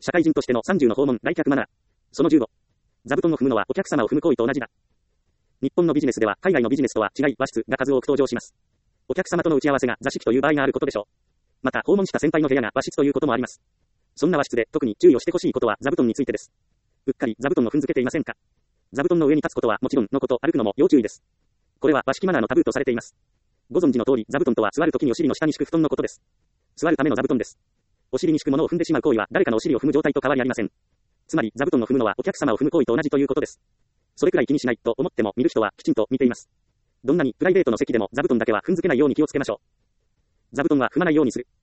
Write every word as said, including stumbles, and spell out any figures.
社会人としてのさんじゅうの訪問、来客マナー。そのじゅうご。座布団を踏むのはお客様を踏む行為と同じだ。日本のビジネスでは海外のビジネスとは違い和室が数多く登場します。お客様との打ち合わせが座敷という場合があることでしょう。また訪問した先輩の部屋が和室ということもあります。そんな和室で特に注意をしてほしいことは座布団についてです。うっかり座布団を踏んづけていませんか？座布団の上に立つことはもちろんのこと、歩くのも要注意です。これは和式マナーのタブーとされています。ご存知の通り座布団とは座るときにお尻の下に敷く布団のことです。座るための座布団です。お尻に敷くものを踏んでしまう行為は誰かのお尻を踏む状態と変わりありません。つまり座布団を踏むのはお客様を踏む行為と同じということです。それくらい気にしないと思っても見る人はきちんと見ています。どんなにプライベートの席でも座布団だけは踏んづけないように気をつけましょう。座布団は踏まないようにする。